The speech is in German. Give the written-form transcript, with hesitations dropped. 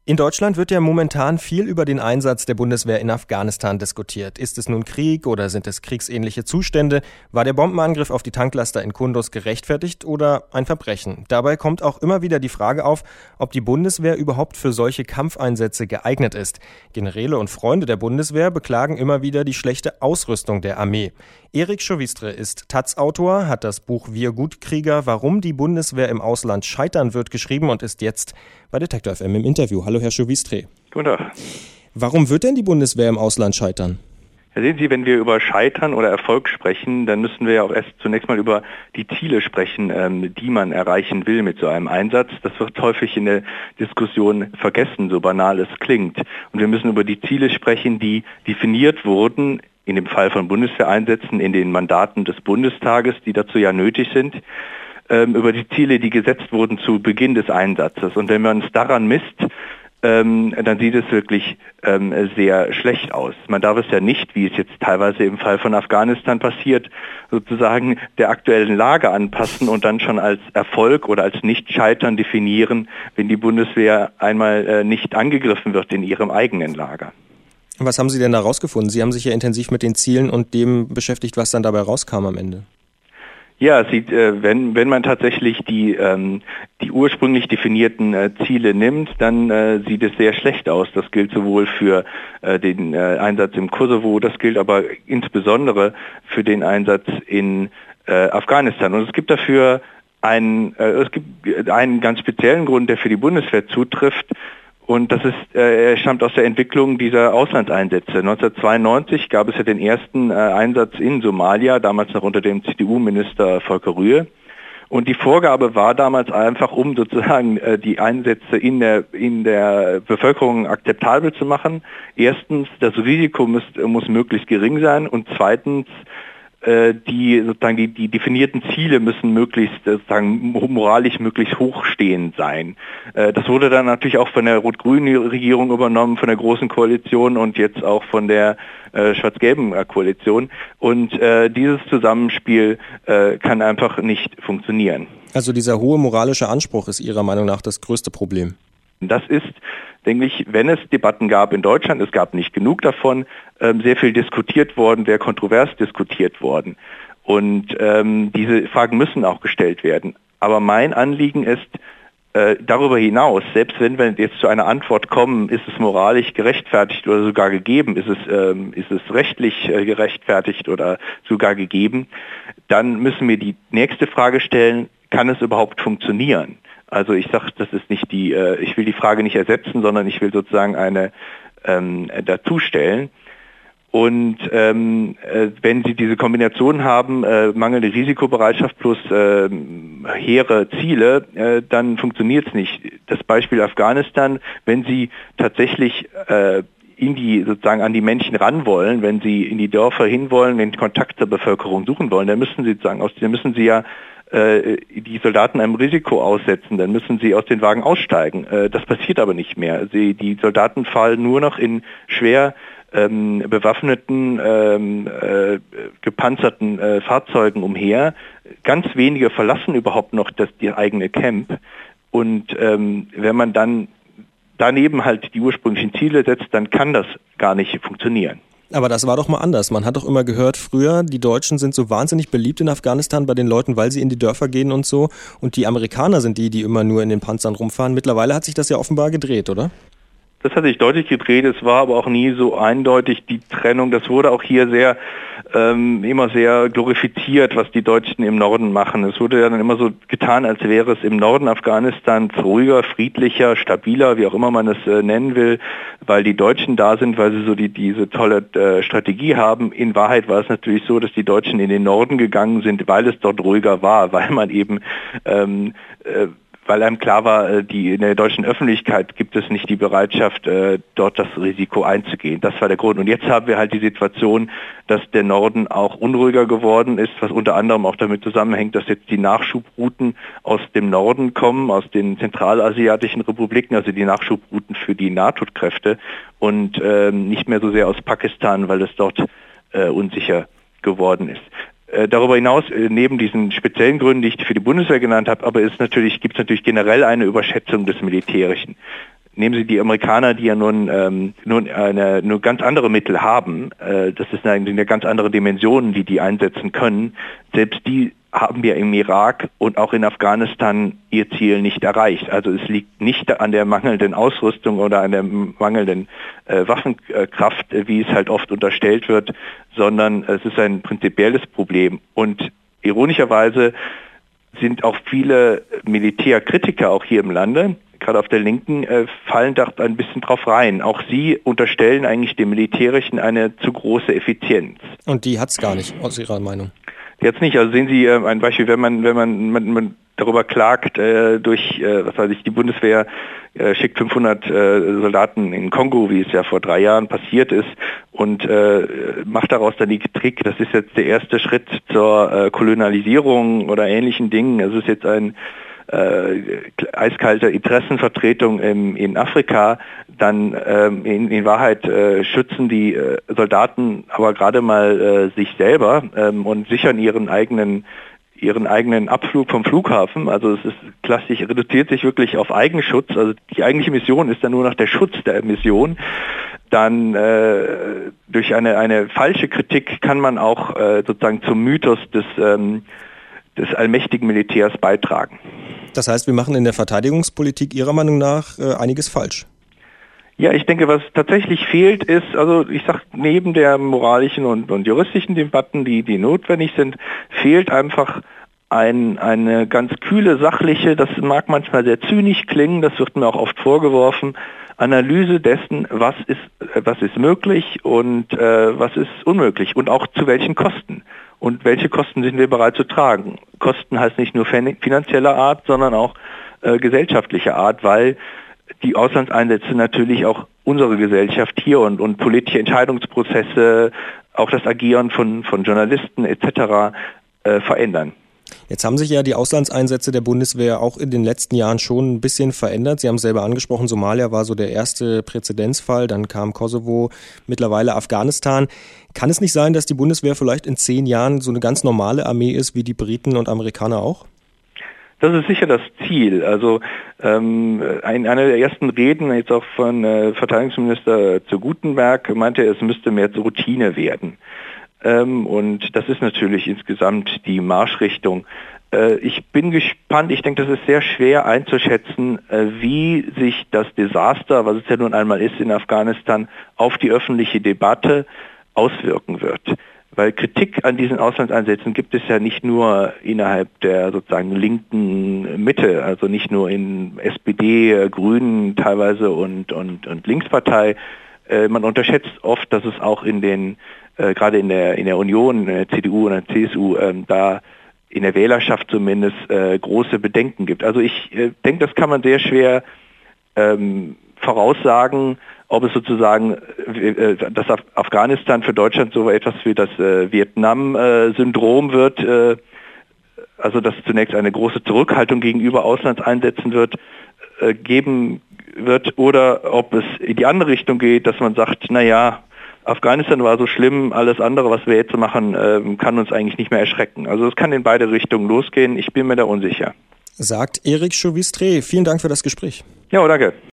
In Deutschland wird ja momentan viel über den Einsatz der Bundeswehr in Afghanistan diskutiert. Ist es nun Krieg oder sind es kriegsähnliche Zustände? War der Bombenangriff auf die Tanklaster in Kunduz gerechtfertigt oder ein Verbrechen? Dabei kommt auch immer wieder die Frage auf, ob die Bundeswehr überhaupt für solche Kampfeinsätze geeignet ist. Generäle und Freunde der Bundeswehr beklagen immer wieder die schlechte Ausrüstung der Armee. Erik Chauvistre ist Taz-Autor, hat das Buch Wir Gutkrieger, warum die Bundeswehr im Ausland scheitern wird, geschrieben und ist jetzt bei Detektor FM im Interview. Hallo Herr Chauvistre. Guten Tag. Warum wird denn die Bundeswehr im Ausland scheitern? Ja, sehen Sie, wenn wir über Scheitern oder Erfolg sprechen, dann müssen wir ja auch erst zunächst mal über die Ziele sprechen, die man erreichen will mit so einem Einsatz. Das wird häufig in der Diskussion vergessen, so banal es klingt. Und wir müssen über die Ziele sprechen, die definiert wurden, in dem Fall von Bundeswehreinsätzen, in den Mandaten des Bundestages, die dazu ja nötig sind, über die Ziele, die gesetzt wurden zu Beginn des Einsatzes. Und wenn man es daran misst, dann sieht es wirklich sehr schlecht aus. Man darf es ja nicht, wie es jetzt teilweise im Fall von Afghanistan passiert, sozusagen der aktuellen Lage anpassen und dann schon als Erfolg oder als Nicht-Scheitern definieren, wenn die Bundeswehr einmal nicht angegriffen wird in ihrem eigenen Lager. Was haben Sie denn da rausgefunden? Sie haben sich ja intensiv mit den Zielen und dem beschäftigt, was dann dabei rauskam am Ende. Ja, wenn man tatsächlich die ursprünglich definierten Ziele nimmt, dann sieht es sehr schlecht aus. Das gilt sowohl für den Einsatz im Kosovo, das gilt aber insbesondere für den Einsatz in Afghanistan. Und es gibt dafür einen ganz speziellen Grund, der für die Bundeswehr zutrifft. Und das stammt aus der Entwicklung dieser Auslandseinsätze. 1992 gab es ja den ersten Einsatz in Somalia, damals noch unter dem CDU-Minister Volker Rühe. Und die Vorgabe war damals einfach, um sozusagen die Einsätze in der Bevölkerung akzeptabel zu machen. Erstens, das Risiko muss möglichst gering sein und zweitens, die definierten Ziele müssen möglichst moralisch möglichst hochstehend sein. Das wurde dann natürlich auch von der rot-grünen Regierung übernommen, von der Großen Koalition und jetzt auch von der schwarz-gelben Koalition. Und dieses Zusammenspiel kann einfach nicht funktionieren. Also dieser hohe moralische Anspruch ist Ihrer Meinung nach das größte Problem? Das ist, denke ich, wenn es Debatten gab in Deutschland, es gab nicht genug davon, sehr viel diskutiert worden, sehr kontrovers diskutiert worden. Und diese Fragen müssen auch gestellt werden. Aber mein Anliegen ist, darüber hinaus, selbst wenn wir jetzt zu einer Antwort kommen, ist es moralisch gerechtfertigt oder sogar gegeben, ist es rechtlich gerechtfertigt oder sogar gegeben, dann müssen wir die nächste Frage stellen, kann es überhaupt funktionieren? Also ich sage, das ist nicht ich will die Frage nicht ersetzen, sondern ich will sozusagen eine dazustellen. Und wenn Sie diese Kombination haben, mangelnde Risikobereitschaft plus hehre Ziele, dann funktioniert es nicht. Das Beispiel Afghanistan, wenn Sie tatsächlich sozusagen an die Menschen ran wollen, wenn Sie in die Dörfer hinwollen, den Kontakt zur Bevölkerung suchen wollen, dann müssen Sie ja die Soldaten einem Risiko aussetzen, dann müssen sie aus den Wagen aussteigen. Das passiert aber nicht mehr. Die Soldaten fallen nur noch in schwer bewaffneten, gepanzerten Fahrzeugen umher. Ganz wenige verlassen überhaupt noch die eigene Camp. Und wenn man dann daneben halt die ursprünglichen Ziele setzt, dann kann das gar nicht funktionieren. Aber das war doch mal anders. Man hat doch immer gehört, früher, die Deutschen sind so wahnsinnig beliebt in Afghanistan bei den Leuten, weil sie in die Dörfer gehen und so. Und die Amerikaner sind die immer nur in den Panzern rumfahren. Mittlerweile hat sich das ja offenbar gedreht, oder? Das hat sich deutlich gedreht, es war aber auch nie so eindeutig die Trennung. Das wurde auch hier immer sehr glorifiziert, was die Deutschen im Norden machen. Es wurde ja dann immer so getan, als wäre es im Norden Afghanistans ruhiger, friedlicher, stabiler, wie auch immer man es nennen will, weil die Deutschen da sind, weil sie so diese tolle Strategie haben. In Wahrheit war es natürlich so, dass die Deutschen in den Norden gegangen sind, weil es dort ruhiger war, weil man eben weil einem klar war, in der deutschen Öffentlichkeit gibt es nicht die Bereitschaft, dort das Risiko einzugehen. Das war der Grund. Und jetzt haben wir halt die Situation, dass der Norden auch unruhiger geworden ist, was unter anderem auch damit zusammenhängt, dass jetzt die Nachschubrouten aus dem Norden kommen, aus den zentralasiatischen Republiken, also die Nachschubrouten für die NATO-Kräfte und nicht mehr so sehr aus Pakistan, weil es dort unsicher geworden ist. Darüber hinaus, neben diesen speziellen Gründen, die ich für die Bundeswehr genannt habe, aber gibt es natürlich generell eine Überschätzung des Militärischen. nehmen Sie die Amerikaner, die ja nun ganz andere Mittel haben. Das ist eine ganz andere Dimension, die einsetzen können. Selbst die haben wir im Irak und auch in Afghanistan ihr Ziel nicht erreicht. Also es liegt nicht an der mangelnden Ausrüstung oder an der mangelnden Waffenkraft, wie es halt oft unterstellt wird, sondern es ist ein prinzipielles Problem. Und ironischerweise sind auch viele Militärkritiker auch hier im Lande, gerade auf der Linken, fallen da ein bisschen drauf rein. Auch sie unterstellen eigentlich dem Militärischen eine zu große Effizienz. Und die hat's gar nicht, aus Ihrer Meinung? Jetzt nicht. Also sehen Sie ein Beispiel, wenn man darüber klagt, die Bundeswehr schickt 500 Soldaten in Kongo, wie es ja vor 3 Jahren passiert ist, und macht daraus dann die Kritik, das ist jetzt der erste Schritt zur Kolonialisierung oder ähnlichen Dingen. Es ist jetzt ein eiskalte Interessenvertretung in Afrika, dann in Wahrheit schützen die Soldaten aber gerade mal sich selber und sichern ihren eigenen Abflug vom Flughafen. Also es ist klassisch, reduziert sich wirklich auf Eigenschutz. Also die eigentliche Mission ist dann nur noch der Schutz der Mission. Dann durch eine falsche Kritik kann man auch sozusagen zum Mythos des allmächtigen Militärs beitragen. Das heißt, wir machen in der Verteidigungspolitik Ihrer Meinung nach einiges falsch. Ja, ich denke, was tatsächlich fehlt ist, also ich sage, neben der moralischen und juristischen Debatten, die notwendig sind, fehlt einfach eine ganz kühle, sachliche, das mag manchmal sehr zynisch klingen, das wird mir auch oft vorgeworfen, Analyse dessen, was ist möglich und was ist unmöglich und auch zu welchen Kosten. Und welche Kosten sind wir bereit zu tragen? Kosten heißt nicht nur finanzieller Art, sondern auch gesellschaftlicher Art, weil die Auslandseinsätze natürlich auch unsere Gesellschaft hier und politische Entscheidungsprozesse, auch das Agieren von Journalisten etc. Verändern. Jetzt haben sich ja die Auslandseinsätze der Bundeswehr auch in den letzten Jahren schon ein bisschen verändert. Sie haben es selber angesprochen, Somalia war so der erste Präzedenzfall, dann kam Kosovo, mittlerweile Afghanistan. Kann es nicht sein, dass die Bundeswehr vielleicht in 10 Jahren so eine ganz normale Armee ist, wie die Briten und Amerikaner auch? Das ist sicher das Ziel. Also einer der ersten Reden, jetzt auch von Verteidigungsminister zu Gutenberg, meinte er, es müsste mehr zur Routine werden. Und das ist natürlich insgesamt die Marschrichtung. Ich bin gespannt, ich denke, das ist sehr schwer einzuschätzen, wie sich das Desaster, was es ja nun einmal ist in Afghanistan, auf die öffentliche Debatte auswirken wird. Weil Kritik an diesen Auslandseinsätzen gibt es ja nicht nur innerhalb der sozusagen linken Mitte, also nicht nur in SPD, Grünen teilweise und Linkspartei. Man unterschätzt oft, dass es auch gerade in der Union, in der CDU und der CSU, da in der Wählerschaft zumindest große Bedenken gibt. Also ich denke, das kann man sehr schwer voraussagen, ob es sozusagen, dass Afghanistan für Deutschland so etwas wie das Vietnam-Syndrom wird, also dass es zunächst eine große Zurückhaltung gegenüber Auslandseinsätzen geben wird, oder ob es in die andere Richtung geht, dass man sagt, naja, Afghanistan war so schlimm, alles andere, was wir jetzt machen, kann uns eigentlich nicht mehr erschrecken. Also es kann in beide Richtungen losgehen, ich bin mir da unsicher. Sagt Eric Chauvistre. Vielen Dank für das Gespräch. Ja, danke.